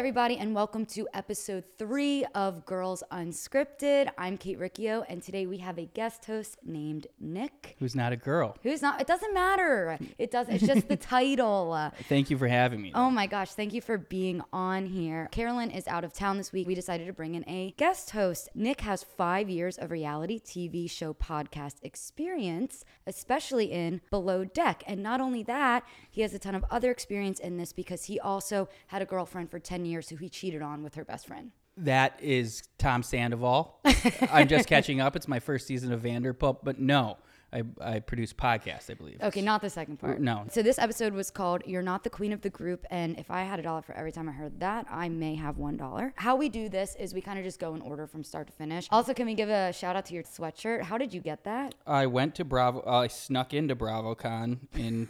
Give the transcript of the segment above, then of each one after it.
everybody, and welcome to episode 3 of Girls Unscripted. I'm Kate Riccio, and today we have a guest host named Nick. Who's not a girl. Who's not? It doesn't matter. It's just the title. Thank you for having me. Oh my gosh, thank you for being on here. Carolyn is out of town this week. We decided to bring in a guest host. Nick has 5 years of reality TV show podcast experience, especially in Below Deck. And not only that, he has a ton of other experience in this because he also had a girlfriend for 10 years who he cheated on with her best friend. That is Tom Sandoval. I'm just catching up. It's my first season of Vanderpump, but no, I produce podcasts, I believe. Okay, not the second part. No. So this episode was called You're Not the Queen of the Group, and if I had $1 for every time I heard that, I may have $1. How we do this is we kind of just go in order from start to finish. Also, can we give a shout out to your sweatshirt? How did you get that? I went to Bravo. I snuck into BravoCon in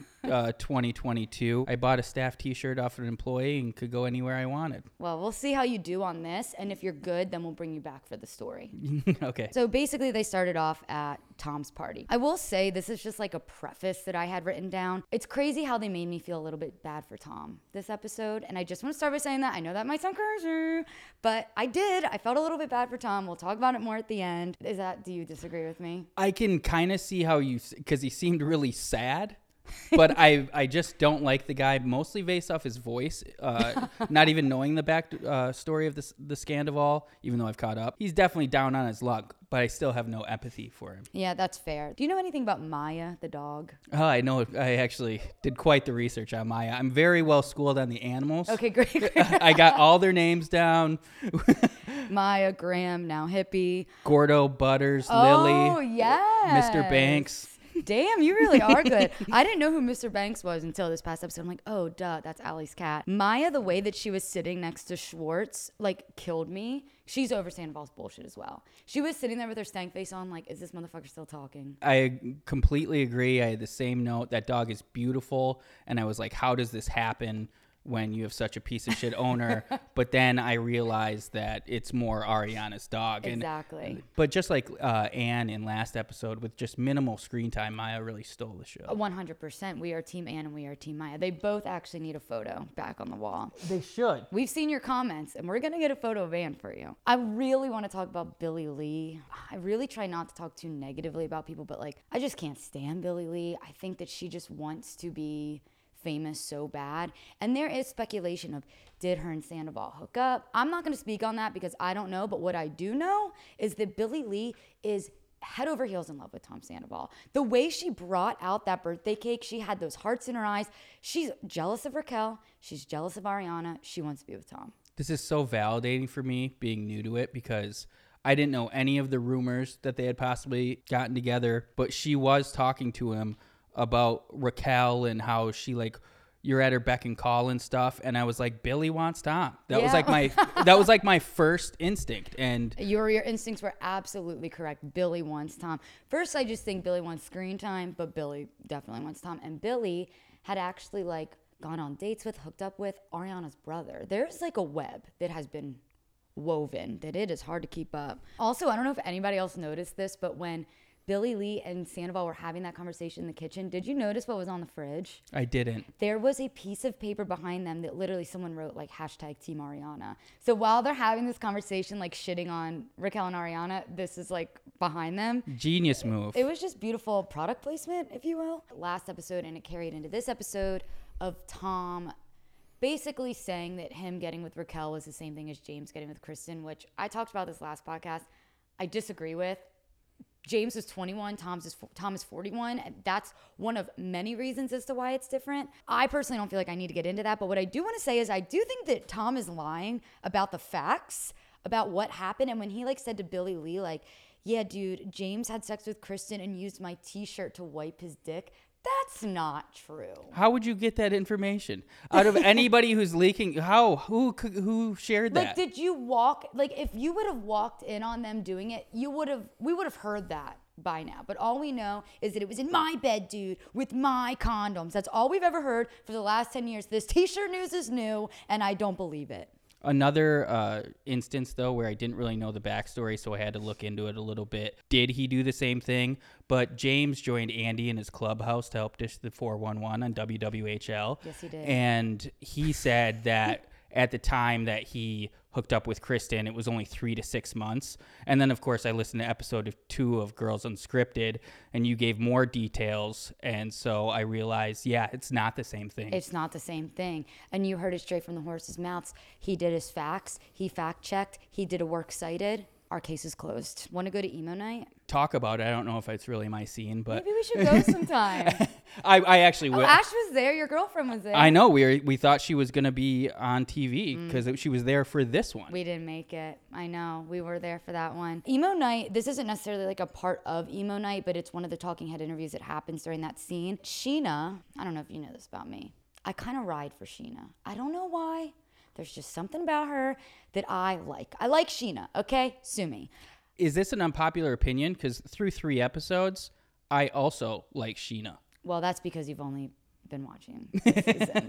2022. I bought a staff t-shirt off an employee and could go anywhere I wanted. Well, we'll see how you do on this, and if you're good, then we'll bring you back for the story. Okay. So basically, they started off at Tom's party. I will say this is just like a preface that I had written down. It's crazy how they made me feel a little bit bad for Tom this episode, and I just want to start by saying that. I know that might sound crazy, but I did. I felt a little bit bad for Tom. We'll talk about it more at the end. Do you disagree with me? I can kind of see how because he seemed really sad. But I just don't like the guy, mostly based off his voice, not even knowing the back story of the Scandival, even though I've caught up. He's definitely down on his luck, but I still have no empathy for him. Yeah, that's fair. Do you know anything about Maya, the dog? Oh, I know. I actually did quite the research on Maya. I'm very well schooled on the animals. Okay, great. I got all their names down. Maya, Graham, now Hippie. Gordo, Butters, Lily. Oh, yes. Mr. Banks. Damn, you really are good. I didn't know who Mr. Banks was until this past episode. I'm like, oh, duh, that's Allie's cat. Maya, the way that she was sitting next to Schwartz, like, killed me. She's over Sandoval's bullshit as well. She was sitting there with her stank face on, like, is this motherfucker still talking? I completely agree. I had the same note. That dog is beautiful. And I was like, how does this happen when you have such a piece of shit owner? But then I realized that it's more Ariana's dog. Exactly. But just like Anne in last episode, with just minimal screen time, Maya really stole the show. 100%. We are Team Anne and we are Team Maya. They both actually need a photo back on the wall. They should. We've seen your comments, and we're going to get a photo of Anne for you. I really want to talk about Billie Lee. I really try not to talk too negatively about people, but, like, I just can't stand Billie Lee. I think that she just wants to be famous so bad, and there is speculation of, did her and Sandoval hook up? I'm not going to speak on that because I don't know, but what I do know is that Billie Lee is head over heels in love with Tom Sandoval. The way she brought out that birthday cake, she had those hearts in her eyes. She's jealous of Raquel. She's jealous of Ariana. She wants to be with Tom. This is so validating for me being new to it because I didn't know any of the rumors that they had possibly gotten together, but she was talking to him about Raquel and how she, like, you're at her beck and call and stuff, and I was like, Billie wants Tom. That was like my first instinct. And your instincts were absolutely correct. Billie wants Tom. First, I just think Billie wants screen time, but Billie definitely wants Tom. And Billie had actually, like, gone on dates with, hooked up with Ariana's brother. There's, like, a web that has been woven that it is hard to keep up. Also, I don't know if anybody else noticed this, but when Billie Lee and Sandoval were having that conversation in the kitchen, did you notice what was on the fridge? I didn't. There was a piece of paper behind them that literally someone wrote, like, hashtag Team Ariana. So while they're having this conversation, like, shitting on Raquel and Ariana, this is, like, behind them. Genius move. It was just beautiful product placement, if you will. Last episode, and it carried into this episode, of Tom basically saying that him getting with Raquel was the same thing as James getting with Kristen, which I talked about this last podcast. I disagree with. James is 21, Tom is 41. And that's one of many reasons as to why it's different. I personally don't feel like I need to get into that, but what I do want to say is I do think that Tom is lying about the facts, about what happened. And when he, like, said to Billie Lee, like, yeah, dude, James had sex with Kristen and used my t-shirt to wipe his dick. That's not true. How would you get that information? Out of anybody who's leaking, who shared that? Like, did you if you would have walked in on them doing it, we would have heard that by now. But all we know is that it was in my bed, dude, with my condoms. That's all we've ever heard for the last 10 years. This t-shirt news is new, and I don't believe it. Another instance, though, where I didn't really know the backstory, so I had to look into it a little bit. Did he do the same thing? But James joined Andy in his clubhouse to help dish the 411 on WWHL. Yes, he did. And he said that at the time that he hooked up with Kristen, it was only 3 to 6 months. And then, of course, I listened to episode 2 of Girls Unscripted, and you gave more details. And so I realized, yeah, it's not the same thing. It's not the same thing. And you heard it straight from the horse's mouths. He did his facts. He fact-checked. He did a works cited. Our case is closed. Want to go to emo night? Talk about it. I don't know if it's really my scene, but maybe we should go sometime. I actually will. Ash was there. Your girlfriend was there. I know. We thought she was going to be on TV because she was there for this one. We didn't make it. I know. We were there for that one. Emo night, this isn't necessarily like a part of emo night, but it's one of the talking head interviews that happens during that scene. Sheena, I don't know if you know this about me. I kind of ride for Sheena. I don't know why. There's just something about her that I like. I like Sheena, okay? Sue me. Is this an unpopular opinion? Because through 3 episodes, I also like Sheena. Well, that's because you've only been watching this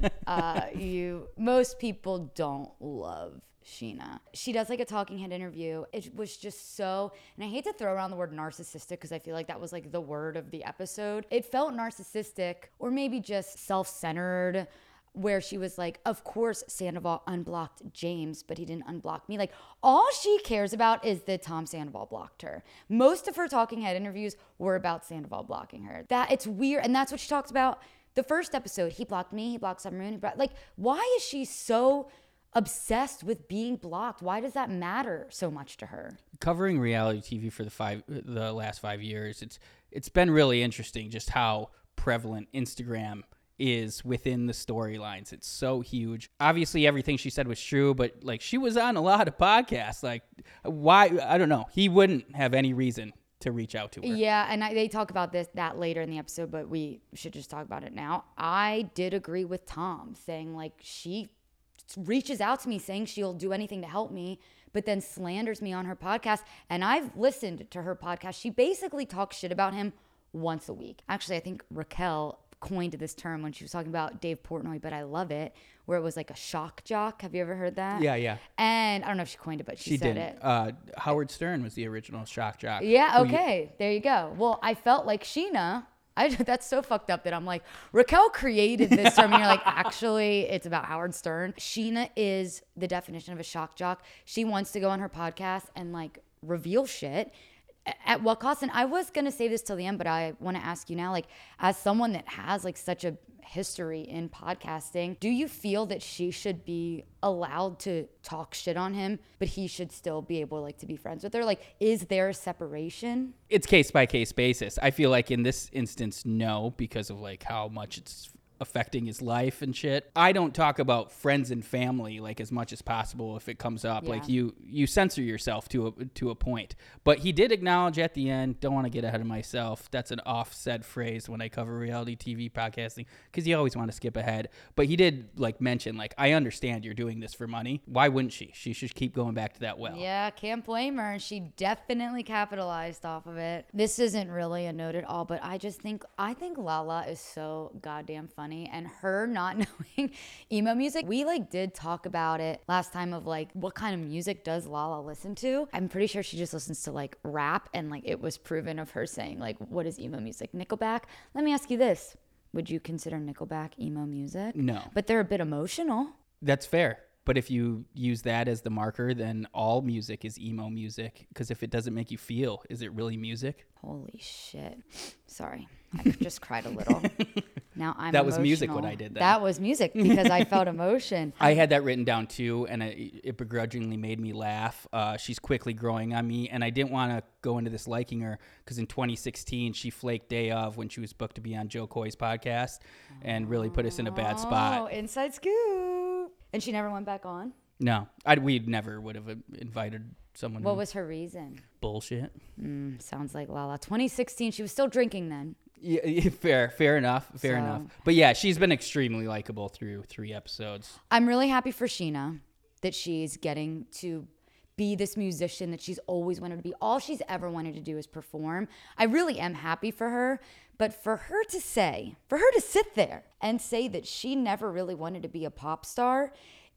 season. Most people don't love Sheena. She does like a talking head interview. It was just so, and I hate to throw around the word narcissistic because I feel like that was like the word of the episode. It felt narcissistic or maybe just self-centered, where she was like, of course Sandoval unblocked James, but he didn't unblock me. Like, all she cares about is that Tom Sandoval blocked her. Most of her talking head interviews were about Sandoval blocking her. That it's weird, and that's what she talks about. The first episode, he blocked me, he blocked Summer Moon. Like, why is she so obsessed with being blocked? Why does that matter so much to her? Covering reality TV for the last 5 years, it's been really interesting just how prevalent Instagram is within the storylines. It's so huge. Obviously, everything she said was true, but like she was on a lot of podcasts. Like, why? I don't know. He wouldn't have any reason to reach out to her. Yeah, and they talk about that later in the episode, but we should just talk about it now. I did agree with Tom saying like she reaches out to me saying she'll do anything to help me, but then slanders me on her podcast. And I've listened to her podcast. She basically talks shit about him once a week. Actually, I think Raquel coined this term when she was talking about Dave Portnoy, but I love it, where it was like a shock jock. Have you ever heard that? Yeah. And I don't know if she coined it, but she said didn't. it. Howard Stern was the original shock jock. Yeah, okay. There you go. Well, I felt like Sheena, that's so fucked up that I'm like, Raquel created this term. And you're like, actually, it's about Howard Stern. Sheena is the definition of a shock jock. She wants to go on her podcast and like reveal shit. At what cost? And I was going to say this till the end, but I want to ask you now, like, as someone that has like such a history in podcasting, do you feel that she should be allowed to talk shit on him, but he should still be able like to be friends with her? Like, is there a separation? It's case by case basis. I feel like in this instance, no, because of like how much it's affecting his life and shit. I don't talk about friends and family like as much as possible if it comes up. Yeah. Like you censor yourself to a point. But he did acknowledge at the end, don't want to get ahead of myself. That's an offset phrase when I cover reality TV podcasting because you always want to skip ahead. But he did like mention like, I understand you're doing this for money. Why wouldn't she? She should keep going back to that well. Yeah, can't blame her. She definitely capitalized off of it. This isn't really a note at all, but I think Lala is so goddamn funny. And her not knowing emo music, we like did talk about it last time of like what kind of music does Lala listen to. I'm pretty sure she just listens to like rap, and like it was proven of her saying like, what is emo music? Nickelback? Let me ask you this. Would you consider Nickelback emo music? No. But they're a bit emotional. That's fair. But if you use that as the marker, then all music is emo music. Because if it doesn't make you feel, is it really music? Holy shit. Sorry. I just cried a little. Now I'm That was emotional. music when I did that. That was music because I felt emotion. I had that written down too, and it begrudgingly made me laugh. She's quickly growing on me, and I didn't want to go into this liking her because in 2016 she flaked day of when she was booked to be on Joe Coy's podcast and really put us in a bad spot. Oh, inside scoop. And she never went back on? No, we never would have invited someone. What was her reason? Bullshit. Sounds like Lala. 2016, she was still drinking then. Yeah, fair enough. But yeah, she's been extremely likable through 3 episodes. I'm really happy for Sheena that she's getting to be this musician that she's always wanted to be. All she's ever wanted to do is perform. I really am happy for her. But for her to sit there and say that she never really wanted to be a pop star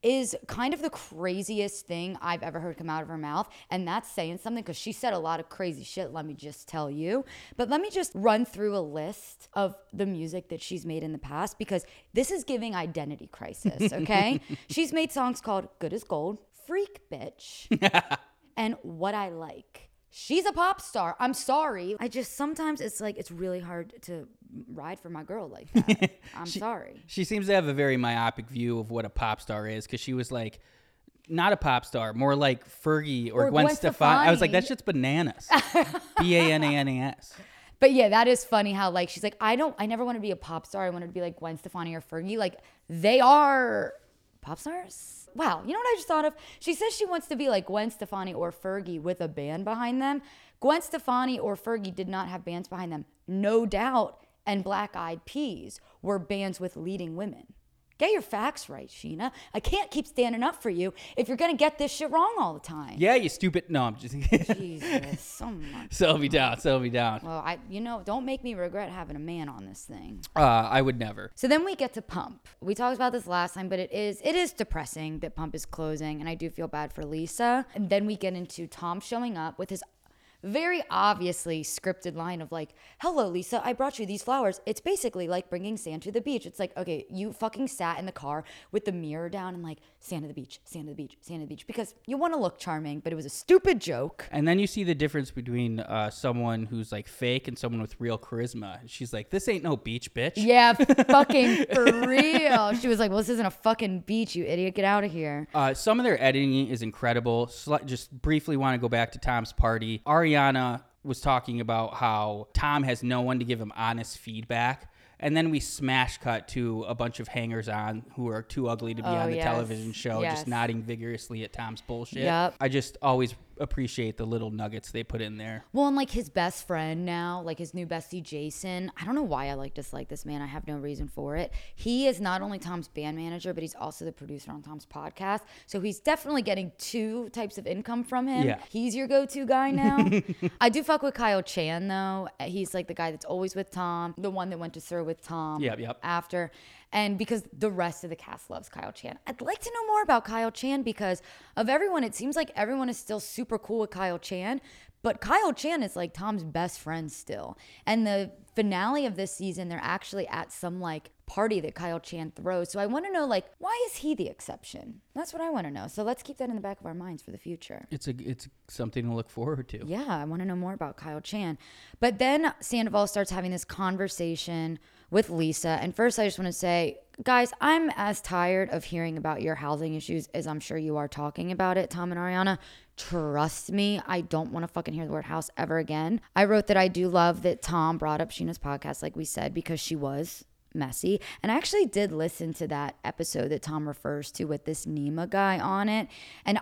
is kind of the craziest thing I've ever heard come out of her mouth. And that's saying something because she said a lot of crazy shit, let me just tell you. But let me just run through a list of the music that she's made in the past because this is giving identity crisis, okay? She's made songs called Good as Gold, Freak Bitch, and What I Like. She's a pop star. I'm sorry. I just sometimes it's like it's really hard to ride for my girl like that. I'm sorry. She seems to have a very myopic view of what a pop star is because she was like, not a pop star, more like Fergie or Gwen Stefani. I was like, that shit's bananas. Bananas. But yeah, that is funny how like she's like, I never want to be a pop star. I wanted to be like Gwen Stefani or Fergie. Like they are pop stars. Wow, you know what I just thought of? She says she wants to be like Gwen Stefani or Fergie with a band behind them. Gwen Stefani or Fergie did not have bands behind them. No Doubt and Black Eyed Peas were bands with leading women. Get your facts right, Sheena. I can't keep standing up for you if you're going to get this shit wrong all the time. Yeah, you stupid. No, I'm just. Jesus, so much. Settle me down. Well, don't make me regret having a man on this thing. I would never. So then we get to Pump. We talked about this last time, but it is depressing that Pump is closing, and I do feel bad for Lisa. And then we get into Tom showing up with his very obviously scripted line of like, hello, Lisa, I brought you these flowers. It's basically like bringing sand to the beach. It's like, okay, you fucking sat in the car with the mirror down and like, sand to the beach, sand to the beach, sand to the beach, because you want to look charming, but it was a stupid joke. And then you see the difference between someone who's like fake and someone with real charisma. She's like, this ain't no beach, bitch. Yeah, fucking for real. She was like, well, this isn't a fucking beach, you idiot. Get out of here. Some of their editing is incredible. Just briefly want to go back to Tom's party. Ariana was talking about how Tom has no one to give him honest feedback. And then we smash cut to a bunch of hangers-on who are too ugly to be on the television show, just nodding vigorously at Tom's bullshit. Yep. I just always appreciate the little nuggets they put in there. Well, and like his best friend now, like his new bestie, Jason, I don't know why I dislike this man. I have no reason for it. He is not only Tom's band manager, but he's also the producer on Tom's podcast. So he's definitely getting two types of income from him. Yeah. He's your go-to guy now. I do fuck with Kyle Chan, though. He's like the guy that's always with Tom, the one that went to Sir with Tom after. And because the rest of the cast loves Kyle Chan. I'd like to know more about Kyle Chan because of everyone, it seems like everyone is still super cool with Kyle Chan. But Kyle Chan is like Tom's best friend still. And the finale of this season, they're actually at some like party that Kyle Chan throws. So I want to know, like, why is he the exception? That's what I want to know. So let's keep that in the back of our minds for the future. It's something to look forward to. Yeah, I want to know more about Kyle Chan. But then Sandoval starts having this conversation with Lisa. And first, I just want to say, guys, I'm as tired of hearing about your housing issues as I'm sure you are talking about it, Tom and Ariana. Trust me, I don't want to fucking hear the word house ever again. I wrote that I do love that Tom brought up Sheena's podcast, like we said, because she was messy. And I actually did listen to that episode that Tom refers to with this Nima guy on it. And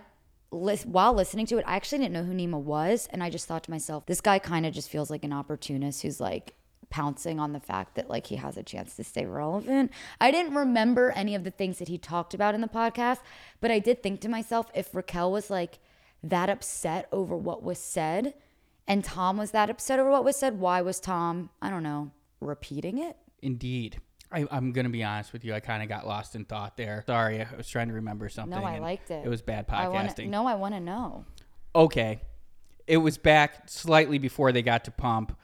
while listening to it, I actually didn't know who Nima was. And I just thought to myself, this guy kind of just feels like an opportunist who's like pouncing on the fact that like he has a chance to stay relevant. I didn't remember any of the things that he talked about in the podcast, but I did think to myself, if Raquel was like that upset over what was said and Tom was that upset over what was said, why was Tom, I don't know, repeating it? Indeed. I'm going to be honest with you. I kind of got lost in thought there. Sorry, I was trying to remember something. No, I liked it. It was bad podcasting. I want to know. Okay. It was back slightly before they got to Pump.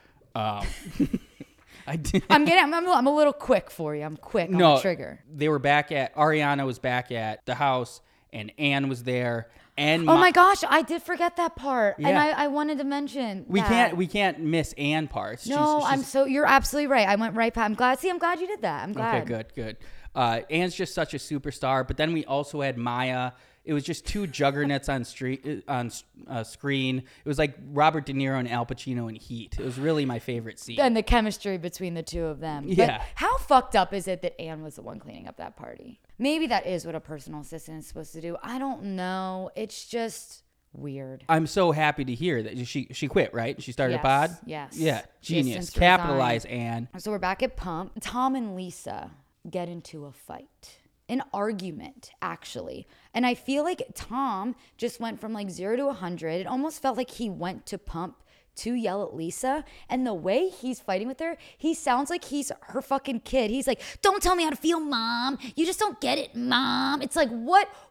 I'm a little quick for you. I'm quick on the trigger. They were Ariana was back at the house and Anne was there. And my gosh, I did forget that part. Yeah. And I wanted to mention we can't miss Anne parts. No, you're absolutely right. I went right past. I'm glad you did that. I'm glad. Okay, good. Anne's just such a superstar. But then we also had Maya. It was just two juggernauts on screen. It was like Robert De Niro and Al Pacino in Heat. It was really my favorite scene. And the chemistry between the two of them. Yeah. But how fucked up is it that Anne was the one cleaning up that party? Maybe that is what a personal assistant is supposed to do. I don't know. It's just weird. I'm so happy to hear that she quit, right? She started a pod? Yes. Yeah, genius. Capitalize, Anne. So we're back at Pump. Tom and Lisa get into a fight. An argument, actually. And I feel like Tom just went from like 0 to 100. It almost felt like he went to Pump to yell at Lisa. And the way he's fighting with her, he sounds like he's her fucking kid. He's like, don't tell me how to feel, Mom. You just don't get it, Mom. It's like,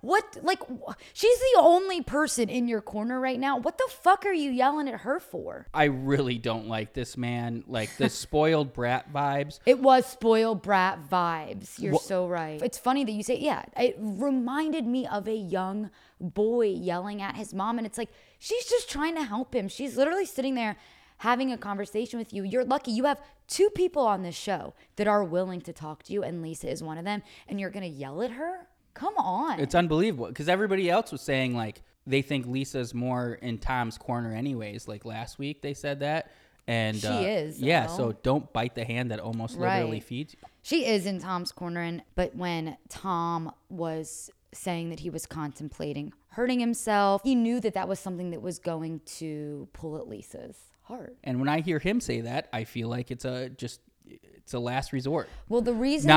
she's the only person in your corner right now. What the fuck are you yelling at her for? I really don't like this man. Like the spoiled brat vibes. It was spoiled brat vibes. You're so right. It's funny that you say, yeah, it reminded me of a young boy yelling at his mom. And it's like, she's just trying to help him. She's literally sitting there having a conversation with you. You're lucky. You have 2 people on this show that are willing to talk to you, and Lisa is one of them. And you're going to yell at her? Come on. It's unbelievable because everybody else was saying like they think Lisa's more in Tom's corner anyways. Like last week they said that. And she is. Yeah, though. so don't bite the hand that almost literally feeds you. She is in Tom's corner. But when Tom was saying that he was contemplating hurting himself, he knew that that was something that was going to pull at Lisa's heart. And when I hear him say that, I feel like it's a last resort. Well, the reason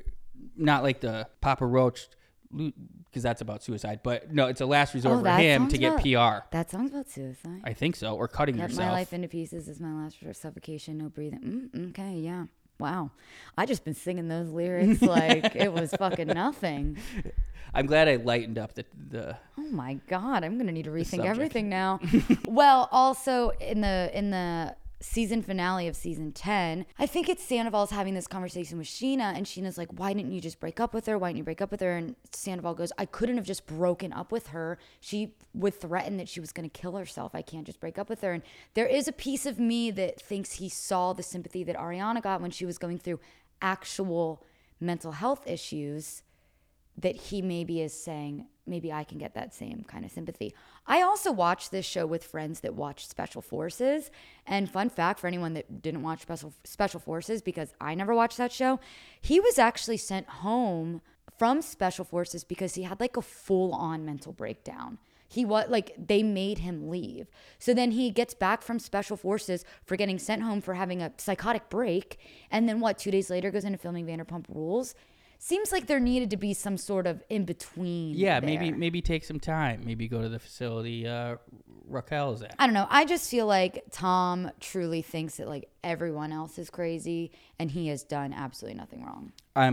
not like the Papa Roach, because that's about suicide, but no, it's a last resort for him to get PR. That song's about suicide. I think so, or cutting Cut yourself. my life into pieces is my last resort. Suffocation, no breathing. Okay, yeah. Wow. I just been singing those lyrics like it was fucking nothing. I'm glad I lightened up the Oh my God, I'm gonna need to rethink subject. everything now. Well, also in the season finale of season 10, I think it's Sandoval's having this conversation with Sheena, and Sheena's like, why didn't you just break up with her? Why didn't you break up with her? And Sandoval goes, I couldn't have just broken up with her. She would threaten that she was going to kill herself. I can't just break up with her. And there is a piece of me that thinks he saw the sympathy that Ariana got when she was going through actual mental health issues, that he maybe is saying, maybe I can get that same kind of sympathy. I also watched this show with friends that watched Special Forces. And fun fact for anyone that didn't watch Special Forces, because I never watched that show, he was actually sent home from Special Forces because he had like a full-on mental breakdown. He was like, they made him leave. So then he gets back from Special Forces for getting sent home for having a psychotic break. And then 2 days later goes into filming Vanderpump Rules. Seems like there needed to be some sort of in between. Yeah, there. maybe take some time. Maybe go to the facility Raquel's at. I don't know. I just feel like Tom truly thinks that like everyone else is crazy, and he has done absolutely nothing wrong.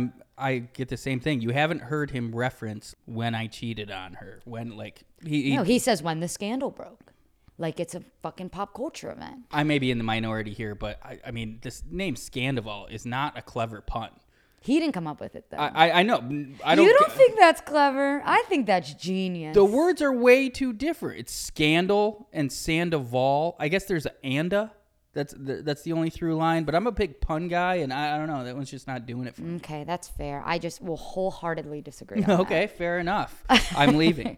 I get the same thing. You haven't heard him reference when I cheated on her. When like he says when the scandal broke. Like it's a fucking pop culture event. I may be in the minority here, but I mean this name Scandival is not a clever pun. He didn't come up with it, though. I know. You don't think that's clever? I think that's genius. The words are way too different. It's scandal and Sandoval. I guess there's an anda. That's the only through line. But I'm a big pun guy, and I don't know. That one's just not doing it for me. Okay, that's fair. I just will wholeheartedly disagree on Okay, fair enough. I'm leaving.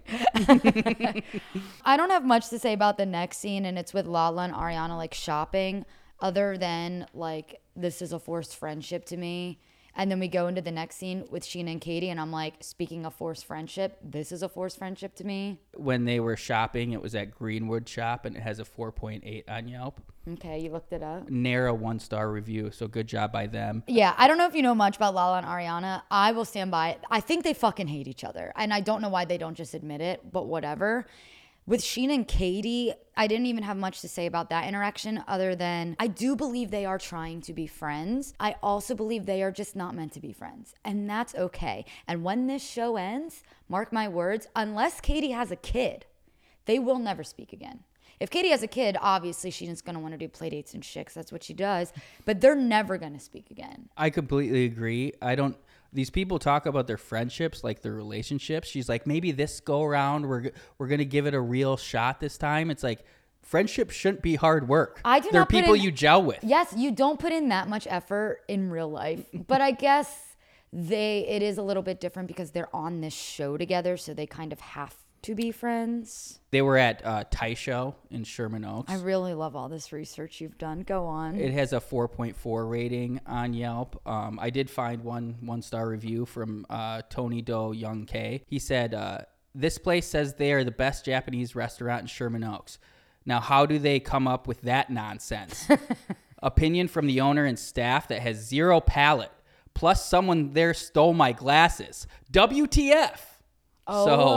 I don't have much to say about the next scene, and it's with Lala and Ariana, like, shopping, other than, like, this is a forced friendship to me. And then we go into the next scene with Sheena and Katie, and I'm like, speaking of forced friendship, this is a forced friendship to me. When they were shopping, it was at Greenwood Shop, and it has a 4.8 on Yelp. Okay, you looked it up. Narrow 1-star review, so good job by them. Yeah, I don't know if you know much about Lala and Ariana. I will stand by it. I think they fucking hate each other, and I don't know why they don't just admit it, but whatever. With Sheena and Katie, I didn't even have much to say about that interaction other than I do believe they are trying to be friends. I also believe they are just not meant to be friends, and that's okay. And when this show ends, mark my words, unless Katie has a kid, they will never speak again. If Katie has a kid, obviously Sheena's going to want to do play dates and shit, 'cause that's what she does, but they're never going to speak again. I completely agree. These people talk about their friendships, like their relationships. She's like, maybe this go around, we're going to give it a real shot this time. It's like, friendship shouldn't be hard work. They're people you gel with. Yes, you don't put in that much effort in real life. But I guess it is a little bit different because they're on this show together, so they kind of have to be friends. They were at Thai Show in Sherman Oaks. I really love all this research you've done. Go on. It has a 4.4 rating on Yelp. I did find one-star review from Tony Do Young K. He said, this place says they are the best Japanese restaurant in Sherman Oaks. Now, how do they come up with that nonsense? Opinion from the owner and staff that has zero palate. Plus, someone there stole my glasses. WTF? Oh,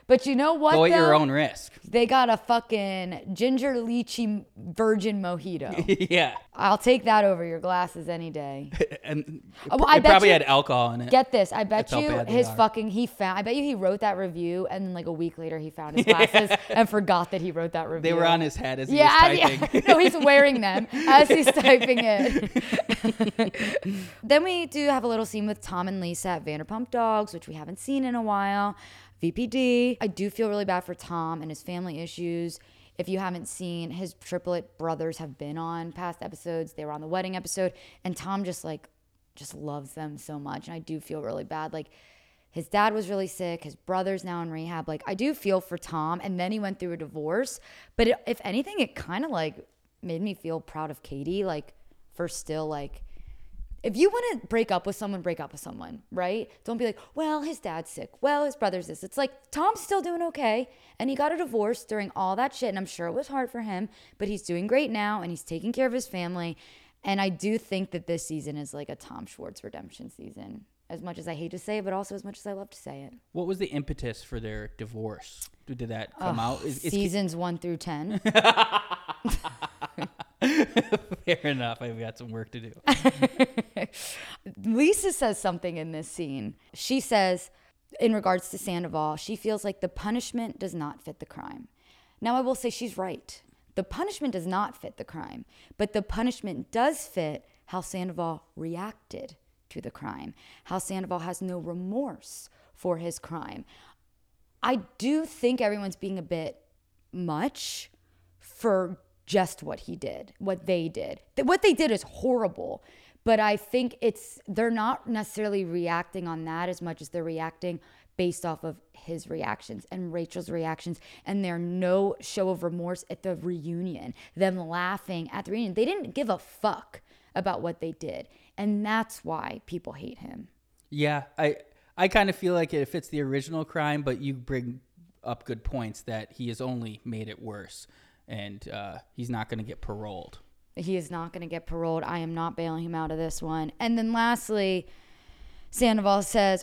But you know what? Go at your though? own risk. They got a fucking ginger lychee virgin mojito. Yeah. I'll take that over your glasses any day. And I it bet probably you- had alcohol in it. Get this. I bet That's how you bad they his are. fucking, I bet you he wrote that review and then like a week later he found his glasses and forgot that he wrote that review. They were on his head as he Yeah, was typing. no, he's wearing them as he's typing it. Then we do have a little scene with Tom and Lisa at Vanderpump Dogs, which we haven't seen in a while. VPD. I do feel really bad for Tom and his family issues. If you haven't seen, his triplet brothers have been on past episodes. They were on the wedding episode, and Tom just loves them so much. And I do feel really bad. Like, his dad was really sick. His brother's now in rehab. Like, I do feel for Tom. And then he went through a divorce. But if anything, it kind of like made me feel proud of Katie. Like, for still like, if you want to break up with someone, right? Don't be like, well, his dad's sick. Well, his brother's this. It's like, Tom's still doing okay. And he got a divorce during all that shit. And I'm sure it was hard for him. But he's doing great now. And he's taking care of his family. And I do think that this season is like a Tom Schwartz redemption season. As much as I hate to say it, but also as much as I love to say it. What was the impetus for their divorce? Did that come out? Seasons 1 through 10. Fair enough. I've got some work to do. Lisa says something in this scene. She says, in regards to Sandoval, she feels like the punishment does not fit the crime. Now, I will say she's right. The punishment does not fit the crime, but the punishment does fit how Sandoval reacted to the crime, how Sandoval has no remorse for his crime. I do think everyone's being a bit much for just what he did, what they did. What they did is horrible, but I think they're not necessarily reacting on that as much as they're reacting based off of his reactions and Rachel's reactions and their no show of remorse at the reunion, them laughing at the reunion. They didn't give a fuck about what they did, and that's why people hate him. Yeah, I kind of feel like it fits the original crime, but you bring up good points that he has only made it worse. And he's not going to get paroled. He is not going to get paroled. I am not bailing him out of this one. And then lastly, Schwartz says,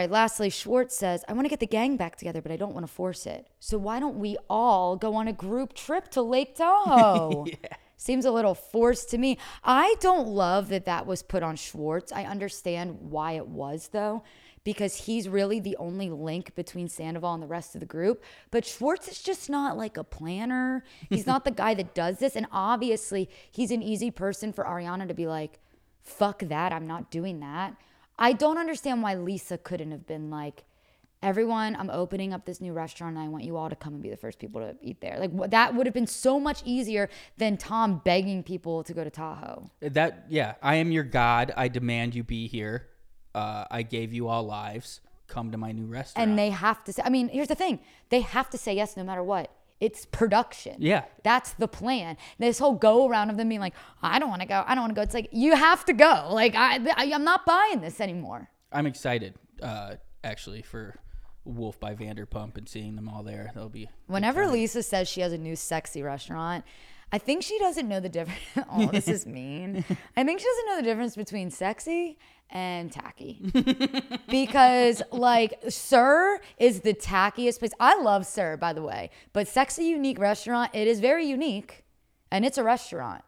I want to get the gang back together, but I don't want to force it. So why don't we all go on a group trip to Lake Tahoe? Yeah. Seems a little forced to me. I don't love that was put on Schwartz. I understand why it was, though, because he's really the only link between Sandoval and the rest of the group. But Schwartz is just not like a planner. He's not the guy that does this. And obviously, he's an easy person for Ariana to be like, fuck that, I'm not doing that. I don't understand why Lisa couldn't have been like, everyone, I'm opening up this new restaurant and I want you all to come and be the first people to eat there. Like, that would have been so much easier than Tom begging people to go to Tahoe. I am your God. I demand you be here. I gave you all lives. Come to my new restaurant. And they have to say, I mean, here's the thing. They have to say yes no matter what. It's production. Yeah. That's the plan. This whole go around of them being like, I don't want to go. It's like, you have to go. Like, I'm not buying this anymore. I'm excited, actually, for Wolf by Vanderpump and seeing them all there. That'll be whenever Lisa says she has a new sexy restaurant, I think she doesn't know the difference. Oh, this is mean. I think she doesn't know the difference between sexy and tacky. Because, like, Sir is the tackiest place. I love Sir, by the way. But Sexy Unique Restaurant, it is very unique. And it's a restaurant.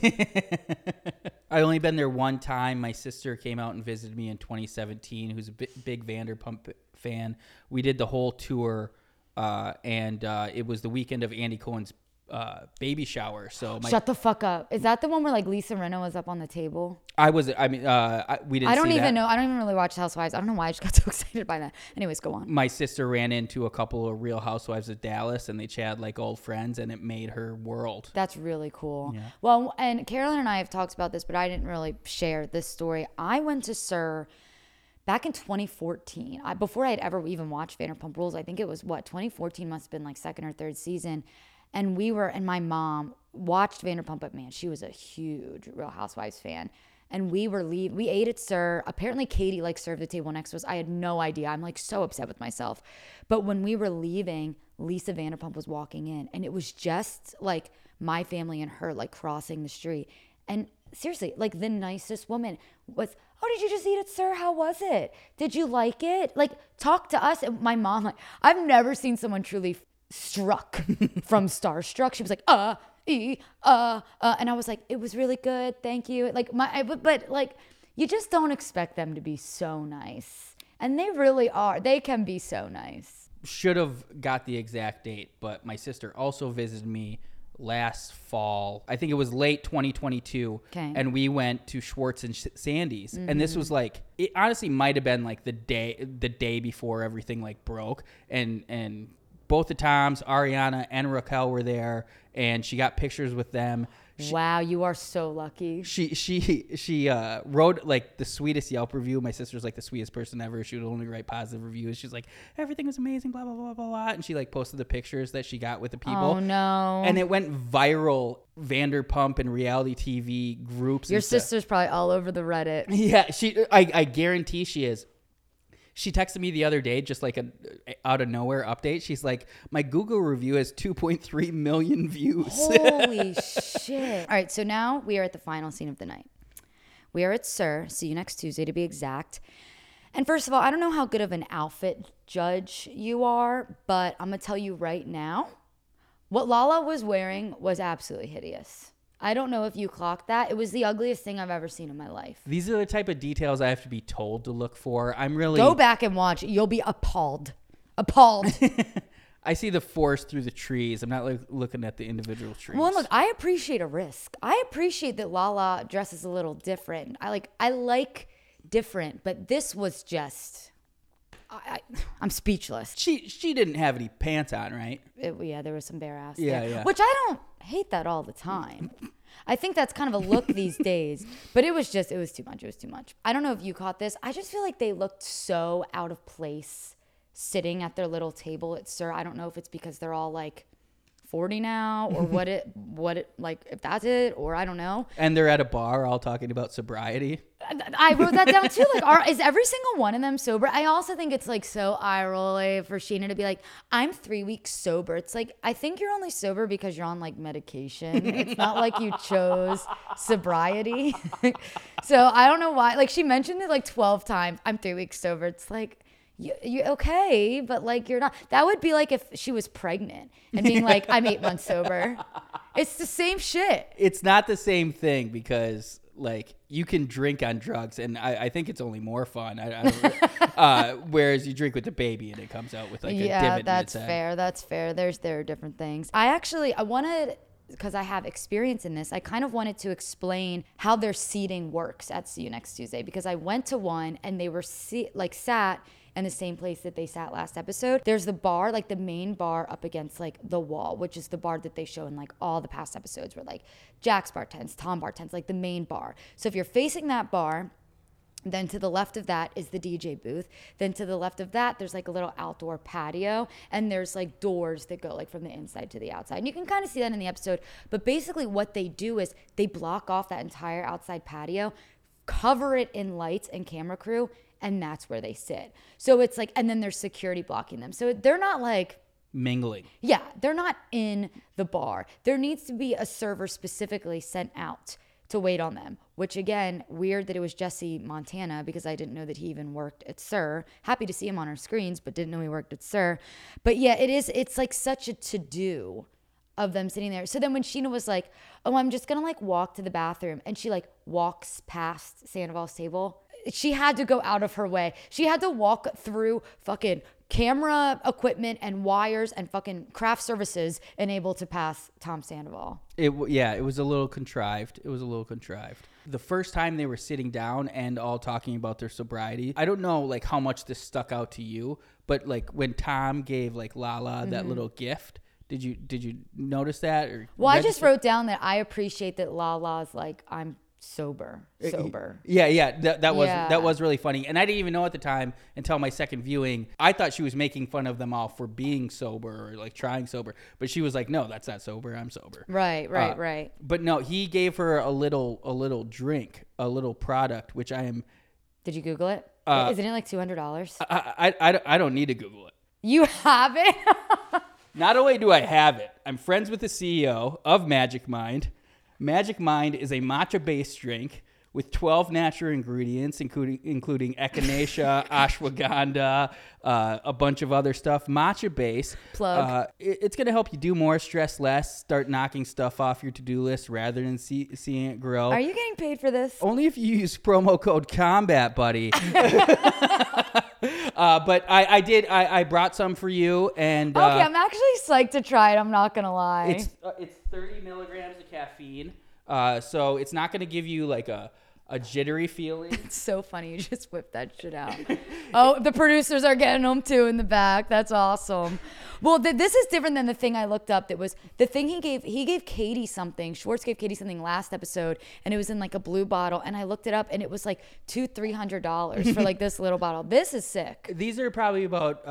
I only been there one time. My sister came out and visited me in 2017, who's a big Vanderpump fan. We did the whole tour, and it was the weekend of Andy Cohen's baby shower. So Shut the fuck up. Is that the one where like Lisa Rinna was up on the table? We didn't. I don't even know. I don't even really watch Housewives. I don't know why I just got so excited by that. Anyways, go on. My sister ran into a couple of Real Housewives of Dallas, and they chatted like old friends, and it made her world. That's really cool. Yeah. Well, and Carolyn and I have talked about this, but I didn't really share this story. I went to Sir back in 2014. Before I had ever even watched Vanderpump Rules. I think it was 2014 must have been like second or third season. And my mom watched Vanderpump, but man, she was a huge Real Housewives fan. And we ate at Sir. Apparently Katie like served the table next to us. I had no idea. I'm like so upset with myself. But when we were leaving, Lisa Vanderpump was walking in, and it was just like my family and her like crossing the street. And seriously, like the nicest woman was, oh, did you just eat it, sir? How was it? Did you like it? Like, talk to us. And my mom, like, I've never seen someone truly struck from starstruck. She was like, and I was like, it was really good. Thank you. Like, but like, you just don't expect them to be so nice. And they really are. They can be so nice. Should have got the exact date, but my sister also visited me last fall. I think it was late 2022. Okay. And we went to Schwartz and Sandy's. And this was like, it honestly might have been like the day before everything like broke. And both the Toms, Ariana and Raquel were there, and she got pictures with them. Wow, you are so lucky. She wrote like the sweetest Yelp review. My sister's like the sweetest person ever. She would only write positive reviews. She's like, everything is amazing, blah, blah, blah, blah, blah. And she like posted the pictures that she got with the people. Oh, no. And it went viral, Vanderpump and reality TV groups. Your sister's probably all over the Reddit. Yeah, I guarantee she is. She texted me the other day, just like a out of nowhere update. She's like, my Google review has 2.3 million views. Holy shit. All right, so now we are at the final scene of the night. We are at SUR. See you next Tuesday to be exact. And first of all, I don't know how good of an outfit judge you are, but I'm going to tell you right now, what Lala was wearing was absolutely hideous. I don't know if you clocked that. It was the ugliest thing I've ever seen in my life. These are the type of details I have to be told to look for. I'm really... Go back and watch. You'll be appalled. Appalled. I see the forest through the trees. I'm not looking at the individual trees. Well, look, I appreciate a risk. I appreciate that Lala dresses a little different. I like different, but this was just... I'm speechless. She didn't have any pants on, right? Yeah, there was some bare ass. Yeah, there, yeah. Which I don't hate that all the time. I think that's kind of a look these days. But it was too much. It was too much. I don't know if you caught this. I just feel like they looked so out of place sitting at their little table at SUR. I don't know if it's because they're all like 40 now or what it like, if that's it, or I don't know. And they're at a bar all talking about sobriety. I wrote that down too. Like, is every single one of them sober? I also think it's like so eye-rolly for Sheena to be like, I'm 3 weeks sober. It's like, I think you're only sober because you're on like medication. It's not like you chose sobriety. So I don't know why. Like, she mentioned it like 12 times. I'm 3 weeks sober. It's like, you okay, but like you're not. That would be like if she was pregnant and being like, I'm 8 months sober. It's the same shit. It's not the same thing because like you can drink on drugs, and I think it's only more fun. Whereas you drink with the baby and it comes out with like a divot in its head. That's fair. There are different things. I wanted, because I have experience in this, I kind of wanted to explain how their seating works at See You Next Tuesday, because I went to one and they were sat in the same place that they sat last episode. There's the bar, like the main bar up against like the wall, which is the bar that they show in like all the past episodes where like Jax bartends, Tom bartends, like the main bar. So if you're facing that bar, then to the left of that is the DJ booth. Then to the left of that, there's like a little outdoor patio, and there's like doors that go like from the inside to the outside. And you can kind of see that in the episode. But basically what they do is they block off that entire outside patio, cover it in lights and camera crew, and that's where they sit. So it's like, and then there's security blocking them. So they're not like mingling. Yeah, they're not in the bar. There needs to be a server specifically sent out to wait on them, which again, weird that it was Jesse Montana, because I didn't know that he even worked at SUR. Happy to see him on our screens, but didn't know he worked at SUR. But yeah, it's like such a to-do of them sitting there. So then when Sheena was like, oh, I'm just gonna like walk to the bathroom, and she like walks past Sandoval's table, she had to go out of her way. She had to walk through fucking camera equipment and wires and fucking craft services and able to pass Tom Sandoval. It was a little contrived. The first time they were sitting down and all talking about their sobriety, I don't know like how much this stuck out to you, but like when Tom gave like Lala that little gift, did you notice that? Or well, I just wrote down that I appreciate that Lala's like, I'm sober. Yeah. That was really funny. And I didn't even know at the time until my second viewing. I thought she was making fun of them all for being sober or like trying sober. But she was like, no, that's not sober. I'm sober. Right. But no, he gave her a little drink, a little product, which I am. Did you Google it? Isn't it like $200? I don't need to Google it. You have it? Not only do I have it, I'm friends with the CEO of Magic Mind. Magic Mind is a matcha-based drink with 12 natural ingredients, including echinacea, ashwagandha, a bunch of other stuff. Matcha base. Plug. It's going to help you do more, stress less, start knocking stuff off your to-do list rather than seeing it grow. Are you getting paid for this? Only if you use promo code COMBAT, buddy. But I brought some for you. And Okay, I'm actually psyched to try it. I'm not going to lie. It's 30 milligrams of caffeine. So it's not going to give you like a jittery feeling. It's so funny. You just whipped that shit out. Oh, the producers are getting them too in the back. That's awesome. Well, this is different than the thing I looked up. That was the thing he gave Katie something. Schwartz gave Katie something last episode, and it was in like a blue bottle. And I looked it up, and it was like $200-300 for like this little bottle. This is sick. These are probably about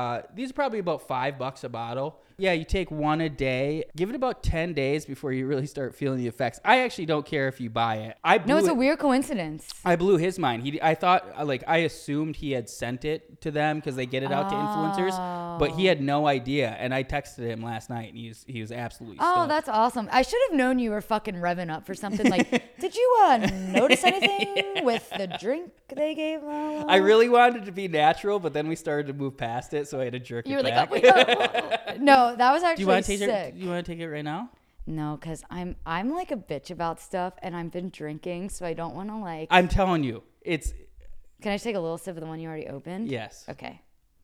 $5 a bottle. Yeah, you take one a day. Give it about 10 days before you really start feeling the effects. I actually don't care if you buy it. No, it's a weird coincidence. I blew his mind. I assumed he had sent it to them because they get it out to influencers, but he had no idea. And I texted him last night, and he was absolutely stoked. Oh, that's awesome. I should have known you were fucking revving up for something. Like, did you notice anything with the drink they gave? I really wanted it to be natural, but then we started to move past it, so I had to jerk it back. Like, oh. No, that was actually sick. Do you want to take it right now? No, because I'm like a bitch about stuff, and I've been drinking, so I don't want to like. I'm telling you, it's. Can I just take a little sip of the one you already opened? Yes. Okay.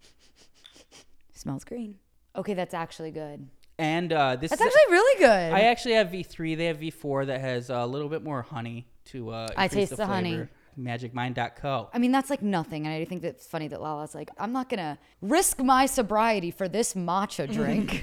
Smells green. Okay, that's actually good. And that's actually really good. I actually have V3. They have V4 that has a little bit more honey to I taste the flavor. honey. MagicMind.co. I mean, that's like nothing. And I think that's funny that Lala's like, I'm not going to risk my sobriety for this matcha drink.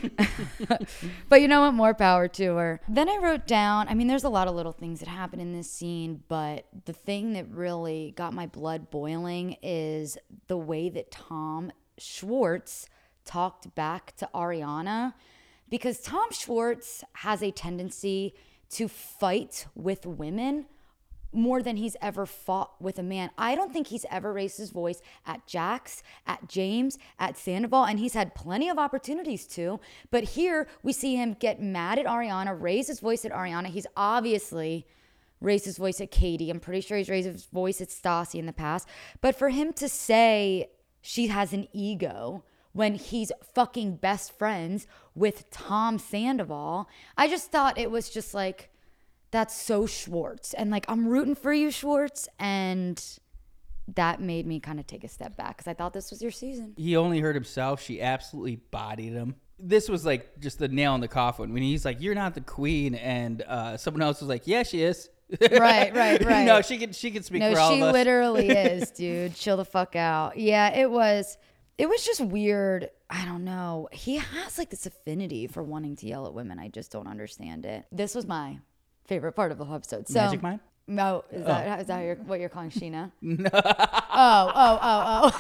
But you know what? More power to her. Then I wrote down, I mean, there's a lot of little things that happen in this scene, but the thing that really got my blood boiling is the way that Tom Schwartz talked back to Ariana, because Tom Schwartz has a tendency to fight with women more than he's ever fought with a man. I don't think he's ever raised his voice at Jax, at James, at Sandoval, and he's had plenty of opportunities to. But here we see him get mad at Ariana, raise his voice at Ariana. He's obviously raised his voice at Katie. I'm pretty sure he's raised his voice at Stassi in the past. But for him to say she has an ego when he's fucking best friends with Tom Sandoval, I just thought it was just like, that's so Schwartz. And like, I'm rooting for you, Schwartz. And that made me kind of take a step back because I thought this was your season. He only hurt himself. She absolutely bodied him. This was like just the nail in the coffin when he's like, "You're not the queen," and someone else was like, "Yeah, she is." Right. No, she can speak for all of us. No, she literally is, dude. Chill the fuck out. Yeah, it was just weird. I don't know. He has like this affinity for wanting to yell at women. I just don't understand it. This was my favorite part of the whole episode. So, Magic Mind? No, is that what you're calling Sheena? No. Oh.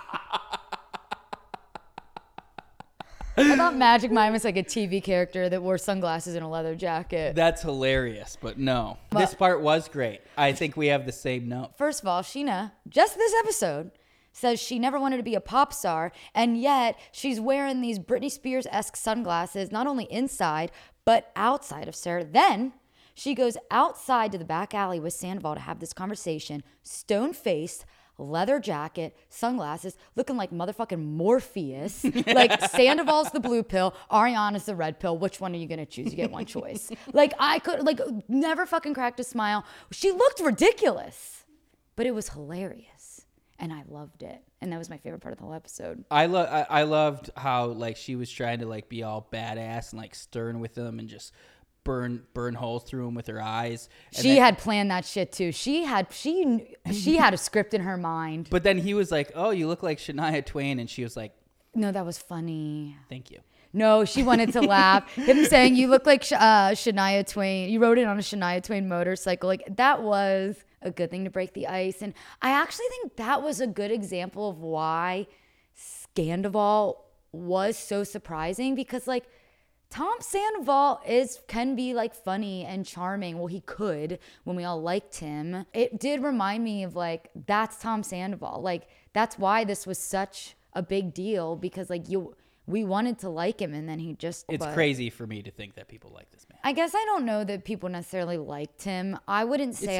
I thought Magic Mime was like a TV character that wore sunglasses and a leather jacket. That's hilarious, but no. This part was great. I think we have the same note. First of all, Sheena, just this episode, says she never wanted to be a pop star, and yet she's wearing these Britney Spears-esque sunglasses, not only inside, but outside of Sarah. Then she goes outside to the back alley with Sandoval to have this conversation, stone-faced, leather jacket, sunglasses, looking like motherfucking Morpheus. Like Sandoval's the blue pill, Ariana's the red pill. Which one are you gonna choose? You get one choice. Like I could never fucking cracked a smile. She looked ridiculous, but it was hilarious. And I loved it. And that was my favorite part of the whole episode. I loved how like she was trying to like be all badass and like stern with them and just burn holes through him with her eyes. And she had planned that shit too. She had a script in her mind. But then he was like, "Oh, you look like Shania Twain," and she was like, "No, that was funny. Thank you." No, she wanted to laugh. Him saying you look like Shania Twain. You rode it on a Shania Twain motorcycle. Like that was a good thing to break the ice. And I actually think that was a good example of why Sandoval was so surprising, because like Tom Sandoval can be like funny and charming. Well, he could when we all liked him. It did remind me of like, that's Tom Sandoval. Like that's why this was such a big deal, because like we wanted to like him, and then he just... It's crazy for me to think that people like this man. I guess I don't know that people necessarily liked him. I wouldn't say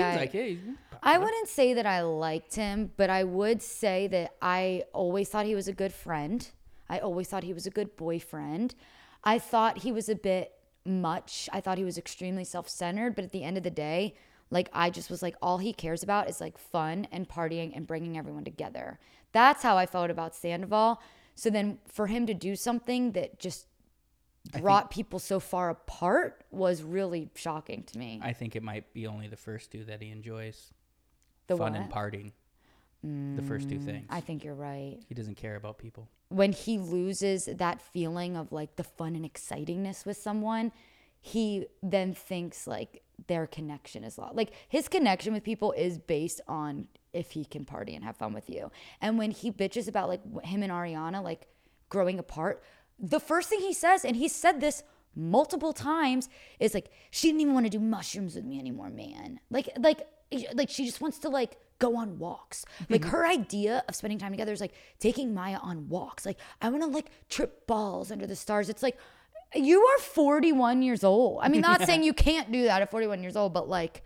I wouldn't say that I liked him, but I would say that I always thought he was a good friend. I always thought he was a good boyfriend. I thought he was a bit much. I thought he was extremely self-centered, but at the end of the day, like, I just was like, all he cares about is like fun and partying and bringing everyone together. That's how I felt about Sandoval. So then for him to do something that just brought people so far apart was really shocking to me. I think it might be only the first two that he enjoys. The fun what? and partying. The first two things. I think you're right. He doesn't care about people. When he loses that feeling of like the fun and excitingness with someone, he then thinks like their connection is lost. Like, his connection with people is based on if he can party and have fun with you. And when he bitches about like him and Ariana like growing apart, the first thing he says, and he said this multiple times, is like, she didn't even want to do mushrooms with me anymore, man. Like she just wants to like go on walks. Like, her idea of spending time together is like taking Maya on walks. Like, I want to like trip balls under the stars. It's like, you are 41 years old. I mean, not saying you can't do that at 41 years old, but like,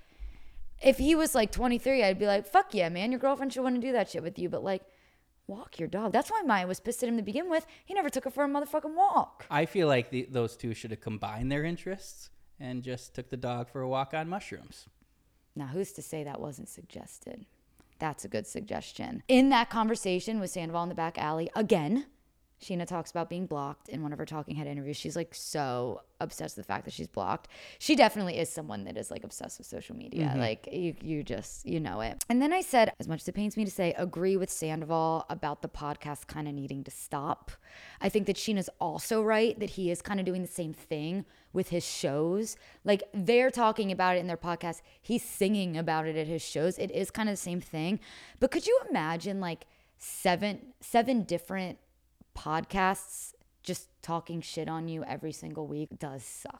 if he was like 23, I'd be like, fuck yeah, man, your girlfriend should want to do that shit with you. But like, walk your dog. That's why Maya was pissed at him to begin with. He never took her for a motherfucking walk. I feel like those two should have combined their interests and just took the dog for a walk on mushrooms. Now, who's to say that wasn't suggested? That's a good suggestion. In that conversation with Sandoval in the back alley, again, Sheena talks about being blocked in one of her talking head interviews. She's like so obsessed with the fact that she's blocked. She definitely is someone that is like obsessed with social media. Like, you just, you know it. And then I said, as much as it pains me to say, agree with Sandoval about the podcast kind of needing to stop. I think that Sheena's also right that he is kind of doing the same thing with his shows. Like, they're talking about it in their podcast. He's singing about it at his shows. It is kind of the same thing. But could you imagine like seven different podcasts just talking shit on you every single week? Does suck.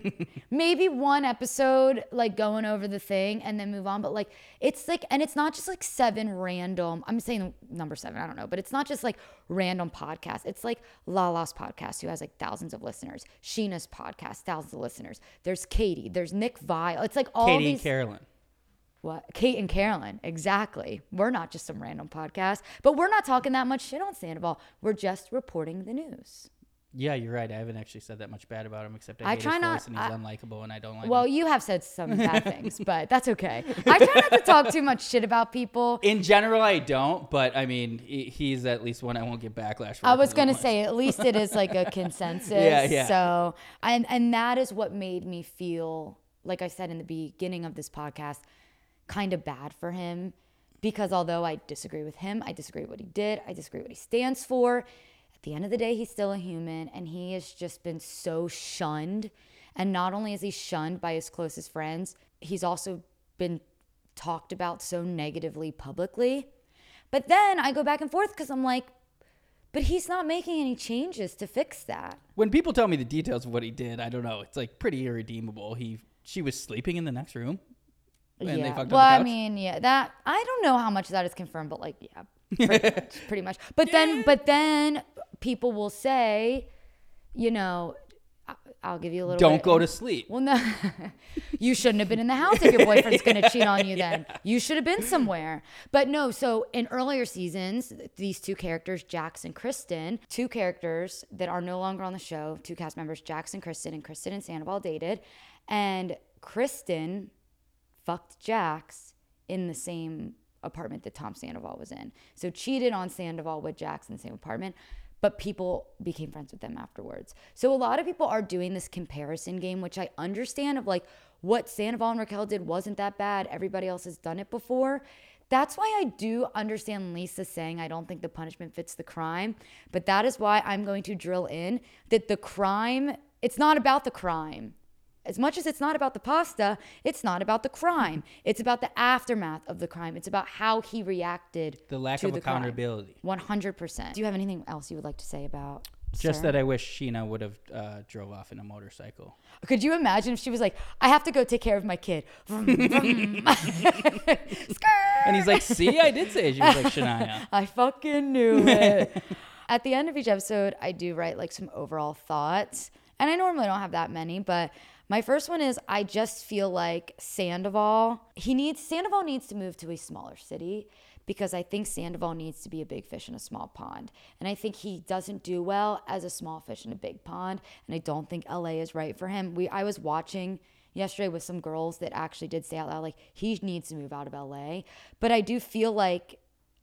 Maybe one episode like going over the thing and then move on, but like, it's like, and it's not just like 7 random, I'm saying number 7, I don't know, but it's not just like random podcasts. It's like Lala's podcast, who has like thousands of listeners. Sheena's podcast, thousands of listeners. There's Katie, there's Nick Vile. It's like all Katie these. and Carolyn. What? Kate and Carolyn. Exactly. We're not just some random podcast, but we're not talking that much shit on Sandoval. We're just reporting the news. Yeah, you're right. I haven't actually said that much bad about him, except I hate try his not- voice and he's unlikable and I don't like Well, him. you have said some bad things, but that's okay. I try not to talk too much shit about people. In general, I don't, but I mean, he's at least one I won't get backlash for. I was going to say, at least it is like a consensus. Yeah. So, and that is what made me feel, like I said in the beginning of this podcast, kind of bad for him, because although I disagree with him, I disagree with what he did, I disagree with what he stands for, at the end of the day, he's still a human, and he has just been so shunned. And not only is he shunned by his closest friends, he's also been talked about so negatively publicly. But then I go back and forth because I'm like, but he's not making any changes to fix that. When people tell me the details of what he did, I don't know. It's like pretty irredeemable. She was sleeping in the next room. And they fucked well, on the I couch? mean, yeah, that I don't know how much that is confirmed, but like, yeah, pretty much. But then people will say, you know, I'll give you a little. Don't go to sleep. Well, no, you shouldn't have been in the house if your boyfriend's gonna cheat on you. Then you should have been somewhere. But no, so in earlier seasons, these two characters, Jax and Kristen, 2 characters that are no longer on the show, 2 cast members, Jax and Kristen Sandoval dated, and Kristen fucked Jax in the same apartment that Tom Sandoval was in. So cheated on Sandoval with Jax in the same apartment, but people became friends with them afterwards. So a lot of people are doing this comparison game, which I understand, of like, what Sandoval and Raquel did wasn't that bad. Everybody else has done it before. That's why I do understand Lisa saying I don't think the punishment fits the crime. But that is why I'm going to drill in that the crime, it's not about the crime. As much as it's not about the pasta, it's not about the crime. It's about the aftermath of the crime. It's about how he reacted. The lack to of the accountability. 100%. Do you have anything else you would like to say about Just Sarah? that I wish Sheena would have drove off in a motorcycle. Could you imagine if she was like, I have to go take care of my kid. And he's like, see, I did say it. She was like, Shania. I fucking knew it. At the end of each episode, I do write like some overall thoughts. And I normally don't have that many, but my first one is I just feel like Sandoval needs to move to a smaller city because I think Sandoval needs to be a big fish in a small pond. And I think he doesn't do well as a small fish in a big pond. And I don't think LA is right for him. I was watching yesterday with some girls that actually did say out loud, like, he needs to move out of LA. But I do feel like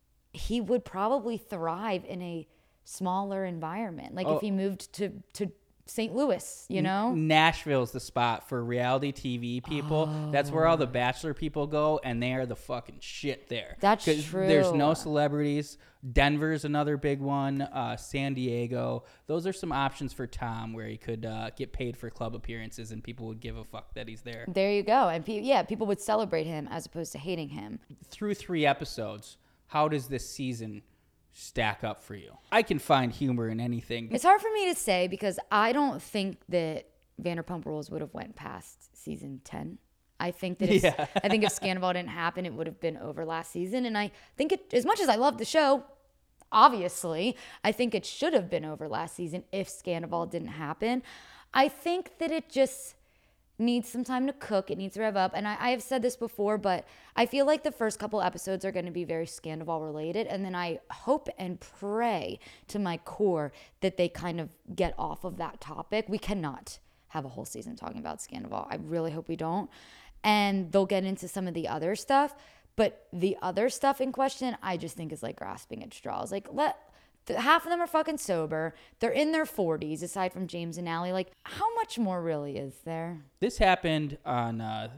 he would probably thrive in a smaller environment. Like if he moved to St. Louis, you know? Nashville's the spot for reality TV people. That's where all the Bachelor people go, and they are the fucking shit there. That's true. There's no celebrities. Denver's another big one. San Diego. Those are some options for Tom where he could get paid for club appearances, and people would give a fuck that he's there. There you go. And people would celebrate him as opposed to hating him. Through 3 episodes, how does this season stack up for you? I can find humor in anything. It's hard for me to say because I don't think that Vanderpump Rules would have went past season 10. I think that I think if Scandal didn't happen, it would have been over last season. And I think as much as I love the show, obviously, I think it should have been over last season if Scandal didn't happen. I think that it just needs some time to cook. It needs to rev up. And I have said this before, but I feel like the first couple episodes are going to be very Scandal related. And then I hope and pray to my core that they kind of get off of that topic. We cannot have a whole season talking about Scandal. I really hope we don't. And they'll get into some of the other stuff. But the other stuff in question, I just think is like grasping at straws. Like, half of them are fucking sober. They're in their 40s, aside from James and Allie. Like, how much more really is there? This happened on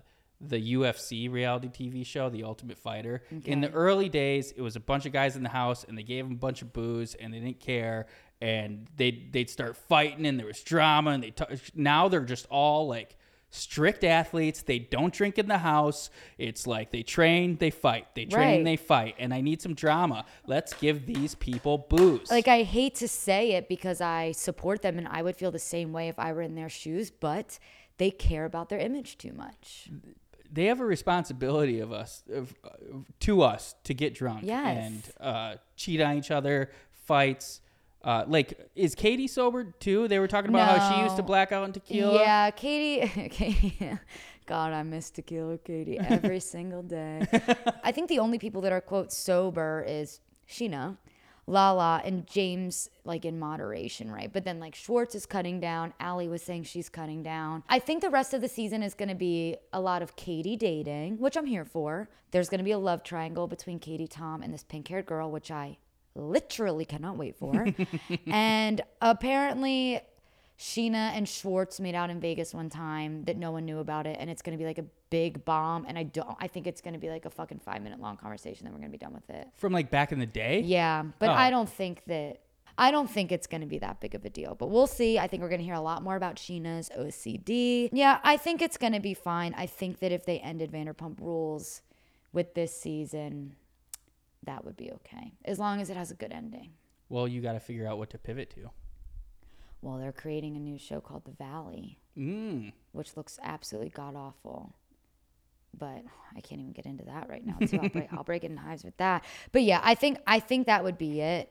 the UFC reality TV show, The Ultimate Fighter. Okay. In the early days, it was a bunch of guys in the house, and they gave them a bunch of booze, and they didn't care. And they'd start fighting, and there was drama. And now they're just all like strict athletes. They don't drink in the house. It's like they train, they fight. They train, they fight. And I need some drama. Let's give these people booze. Like, I hate to say it because I support them and I would feel the same way if I were in their shoes, but they care about their image too much. They have a responsibility to us to get drunk and cheat on each other, fights. Like, is Katie sober too? They were talking about how she used to black out in tequila. Yeah, Katie. God, I miss tequila, Katie, every single day. I think the only people that are, quote, sober is Sheena, Lala, and James, like, in moderation, right? But then, like, Schwartz is cutting down. Allie was saying she's cutting down. I think the rest of the season is going to be a lot of Katie dating, which I'm here for. There's going to be a love triangle between Katie, Tom, and this pink-haired girl, which I literally cannot wait for. And apparently Sheena and Schwartz made out in Vegas one time that no one knew about it, and it's going to be like a big bomb, and I think it's going to be like a fucking 5-minute long conversation, then we're going to be done with it. From like back in the day? Yeah, but I don't think it's going to be that big of a deal, but we'll see. I think we're going to hear a lot more about Sheena's OCD. Yeah, I think it's going to be fine. I think that if they ended Vanderpump Rules with this season, that would be okay, as long as it has a good ending. Well, you got to figure out what to pivot to. Well, they're creating a new show called The Valley, which looks absolutely god-awful. But I can't even get into that right now, too. I'll break it in hives with that. But yeah, I think that would be it.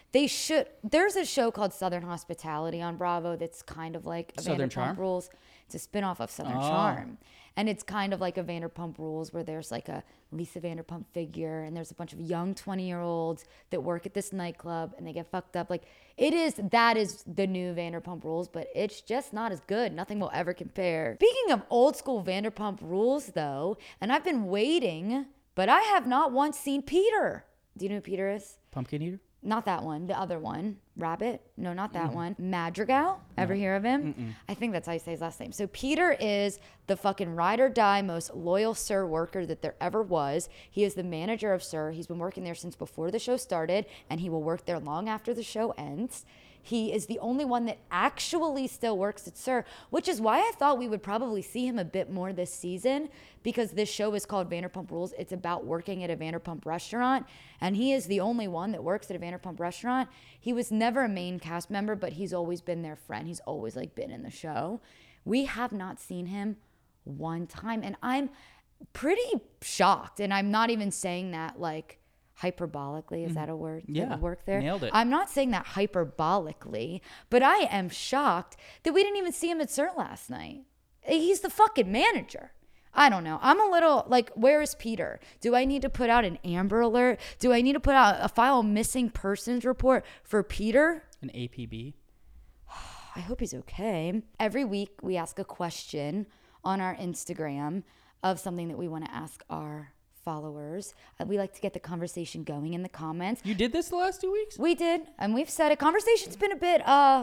There's a show called Southern Hospitality on Bravo that's kind of like a Southern Vanderpump Charm? Rules. It's a spinoff of Southern Charm. And it's kind of like a Vanderpump Rules where there's like a Lisa Vanderpump figure and there's a bunch of young 20-year-olds that work at this nightclub and they get fucked up. Like, that is the new Vanderpump Rules, but it's just not as good. Nothing will ever compare. Speaking of old school Vanderpump Rules, though, and I've been waiting, but I have not once seen Peter. Do you know who Peter is? Pumpkin Eater? Not that one. The other one. Rabbit? No, not that one. Madrigal? Ever hear of him? I think that's how you say his last name. So Peter is the fucking ride or die most loyal SUR worker that there ever was. He is the manager of SUR. He's been working there since before the show started, and he will work there long after the show ends. He is the only one that actually still works at SUR, which is why I thought we would probably see him a bit more this season, because this show is called Vanderpump Rules. It's about working at a Vanderpump restaurant, and he is the only one that works at a Vanderpump restaurant. He was never a main cast member, but he's always been their friend. He's always like been in the show. We have not seen him one time, and I'm pretty shocked, and I'm not even saying that like hyperbolically. Is that a word that Yeah, would work there? nailed it. I'm not saying that hyperbolically, but I am shocked that we didn't even see him at CERT last night. He's the fucking manager. I don't know. I'm a little like, where is Peter? Do I need to put out an Amber Alert? Do I need to put out file a missing persons report for Peter? An APB. I hope he's okay. Every week we ask a question on our Instagram of something that we want to ask our followers. We like to get the conversation going in the comments. You did this the last 2 weeks? We did, and we've said it. Conversation's been a bit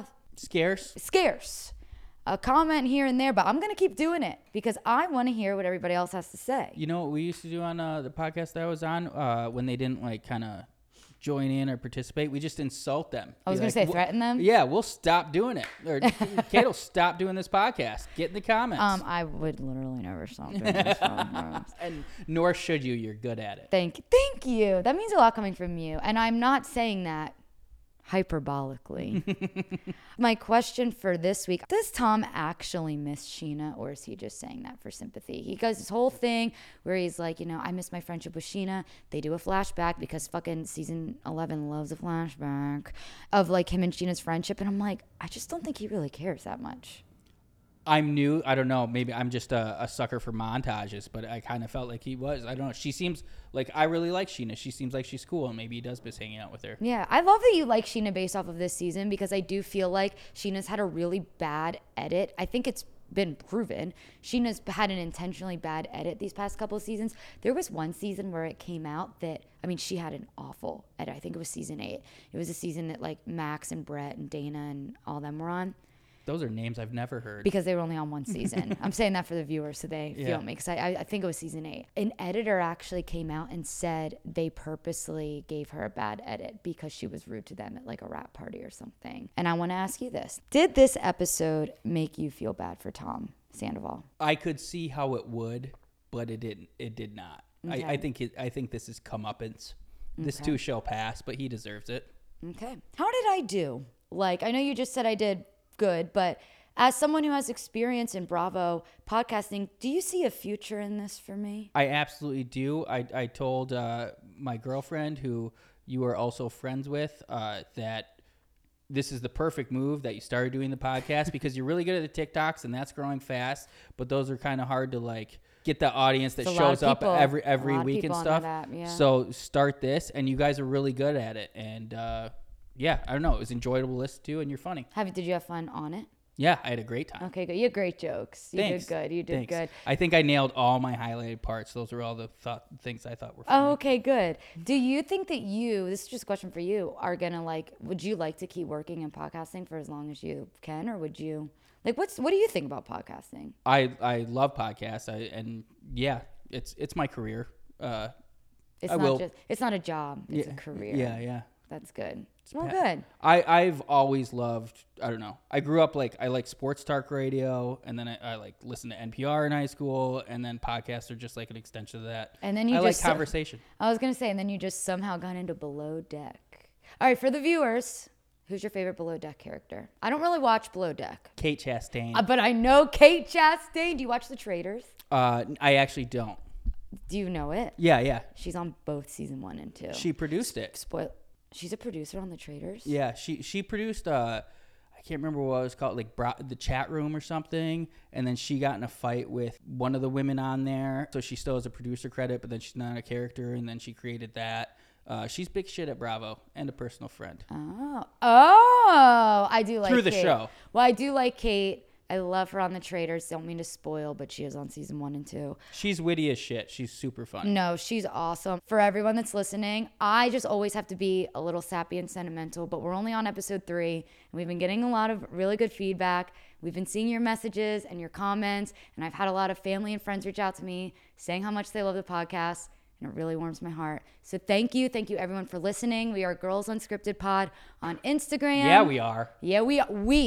scarce. A comment here and there, but I'm going to keep doing it because I want to hear what everybody else has to say. You know what we used to do on the podcast that I was on when they didn't like kind of join in or participate? We just insult them. I was going to say threaten them? Yeah, we'll stop doing it. Or Kate will stop doing this podcast. Get in the comments. I would literally never stop doing this. And nor should you. You're good at it. Thank you. That means a lot coming from you. And I'm not saying that hyperbolically. My question for this week, does Tom actually miss Sheena, or is he just saying that for sympathy? He goes this whole thing where he's like, I miss my friendship with Sheena. They do a flashback because fucking season 11 loves a flashback of like him and Sheena's friendship. And I'm like, I just don't think he really cares that much. I'm new. I don't know. Maybe I'm just a sucker for montages, but I kind of felt like he was. I don't know. She seems like, I really like Sheena. She seems like she's cool, and maybe he does miss hanging out with her. Yeah, I love that you like Sheena based off of this season because I do feel like Sheena's had a really bad edit. I think it's been proven. Sheena's had an intentionally bad edit these past couple of seasons. There was one season where it came out that, she had an awful edit. I think it was season 8. It was a season that like Max and Brett and Dana and all them were on. Those are names I've never heard. Because they were only on one season. I'm saying that for the viewers so they feel me. Because I think it was season 8. An editor actually came out and said they purposely gave her a bad edit because she was rude to them at like a rap party or something. And I want to ask you this. Did this episode make you feel bad for Tom Sandoval? I could see how it would, but it didn't. It did not. Okay. I think this is comeuppance. This too shall pass, but he deserves it. Okay. How did I do? Like, I know you just said I did good, but as someone who has experience in Bravo podcasting, do you see a future in this for me? I absolutely do. I told my girlfriend, who you are also friends with, that this is the perfect move that you started doing the podcast because you're really good at the TikToks and that's growing fast, but those are kind of hard to like get the audience that shows up every week and stuff. So start this, and you guys are really good at it. And yeah, I don't know. It was enjoyable to listen to, and you're funny. Did you have fun on it? Yeah, I had a great time. Okay, good. You had great jokes. Thanks. Did good. You did good. I think I nailed all my highlighted parts. Those are all the things I thought were funny. Oh, okay, good. Do you think that this is just a question for you, are going to would you like to keep working in podcasting for as long as you can, or would you, what do you think about podcasting? I love podcasts, and yeah, it's my career. It's not a job. It's a career. Yeah. That's good. Well, good. I've always loved, I don't know. I grew up I like sports talk radio, and then I like listened to NPR in high school, and then podcasts are just like an extension of that. And then I like conversation. I was going to say, and then you just somehow got into Below Deck. All right, for the viewers, who's your favorite Below Deck character? I don't really watch Below Deck. Kate Chastain. But I know Kate Chastain. Do you watch The Traitors? I actually don't. Do you know it? Yeah. She's on both season 1 and 2. She produced it. She's a producer on The Traitors? Yeah, she produced, I can't remember what it was called, the chat room or something, and then she got in a fight with one of the women on there, so she still has a producer credit, but then she's not a character, and then she created that. She's big shit at Bravo and a personal friend. Oh, I do like Kate. Through the show. Well, I do like Kate. I love her on The Traitors. Don't mean to spoil, but she is on season 1 and 2. She's witty as shit. She's super fun. No, she's awesome. For everyone that's listening, I just always have to be a little sappy and sentimental, but we're only on episode 3, and we've been getting a lot of really good feedback. We've been seeing your messages and your comments, and I've had a lot of family and friends reach out to me saying how much they love the podcast, and it really warms my heart. So thank you everyone for listening. We are Girls Unscripted Pod on Instagram. Yeah, we are. Yeah, we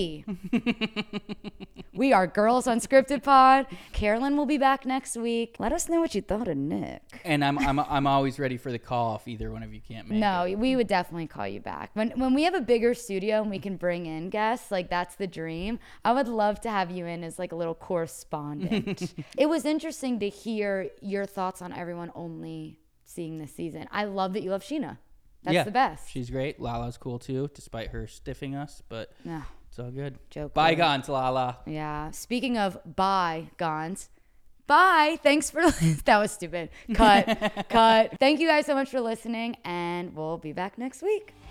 we are Girls Unscripted Pod. Carolyn will be back next week. Let us know what you thought of Nick. And I'm always ready for the call if either one of you can't make it. No, we would definitely call you back. When we have a bigger studio and we can bring in guests, that's the dream. I would love to have you in as a little correspondent. It was interesting to hear your thoughts on Everyone Only seeing this season. I love that you love Sheena. That's the best. She's great. Lala's cool too, despite her stiffing us, but Yeah. it's all good. Joke. Bygones, Lala. Yeah. Speaking of bygones, bye. Thanks for that was stupid. Cut. Thank you guys so much for listening, and we'll be back next week.